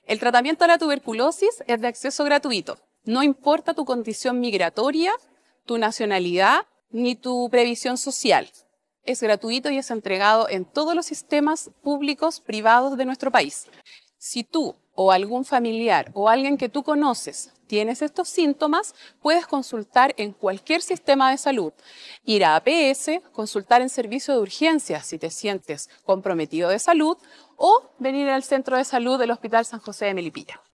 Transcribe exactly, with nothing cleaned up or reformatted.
El tratamiento de la tuberculosis es de acceso gratuito. No importa tu condición migratoria, tu nacionalidad ni tu previsión social. Es gratuito y es entregado en todos los sistemas públicos privados de nuestro país. Si tú o algún familiar o alguien que tú conoces tienes estos síntomas, puedes consultar en cualquier sistema de salud, ir a A P S, consultar en servicio de urgencias si te sientes comprometido de salud o venir al centro de salud del Hospital San José de Melipilla.